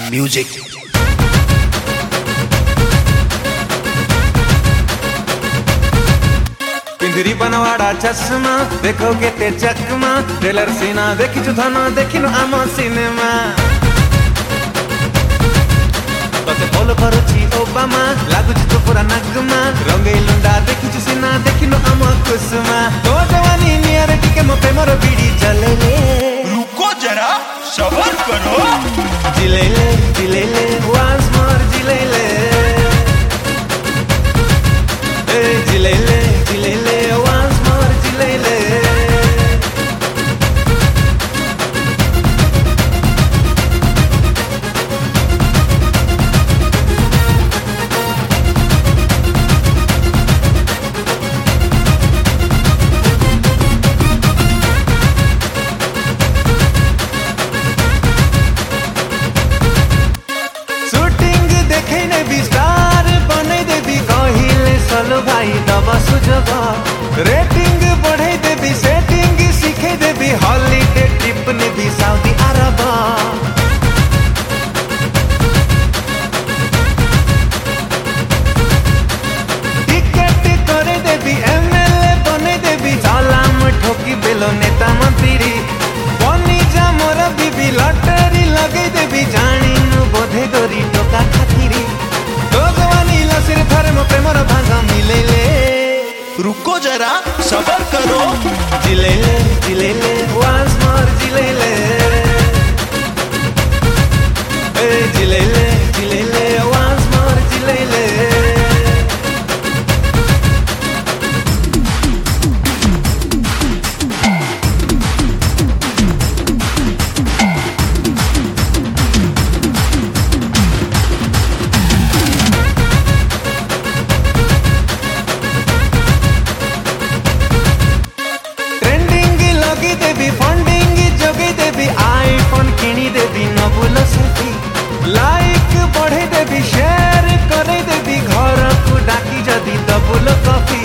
Music. Pinjari Banwara चश्मा देखोगे ते चकमा ट्रेलर सीना देखी थाना देखी आम सिनेमा तते फॉलो करुची ओबामा लागुची तो पूरा नगमा रंगई लुंडा देखी सीना देखी आम कुसुमा तो जवानी नियर टिके मो प्रेमर बीड़ी जलेले रुको जरा सबर करो जिलेले जिलेले once more जिलेले ए जिलेले जिलेले once more जिलेले भाई दबा सुझब रेटिंग बढ़े देवी सेटिंग सीखे देवी हॉलीडे ट्रिप ने भी सऊदी अरब टिकट करे देवी एमएलए बने देवी सलाम ठोकी बेलो नेता मंत्री बनी जा मोर बीबी लटरी लगे देवी जानी बोधे गोरी टोका खातिरी तो जवानी लसिर थरे मो प्रेमर भांगा मिलेले रुको जरा सबर करो जिलेले जिलेले once more जिलेले ए जिलेले जिलेले once more जिलेले लाइक बढ़े देवी शेयर करे देवी घर को डाकी जदी डबल कॉफी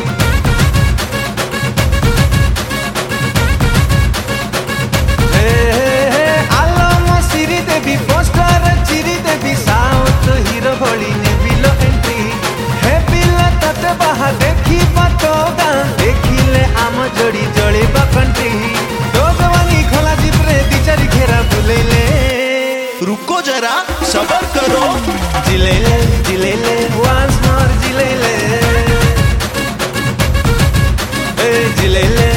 आलम सिरी देवी पोस्टर चिरी देवी साउथ हीरो भली नेबिलो एंट्री हे पिला तते बाहा देखी तो गां देखिले आम जोड़ी जड़ी कंट्री तो जवानी खोला जिपरे दिचारी घेरा बुलेले रुको जरा सबर करो जिलेले जिलेले once more जिलेले ए जिलेले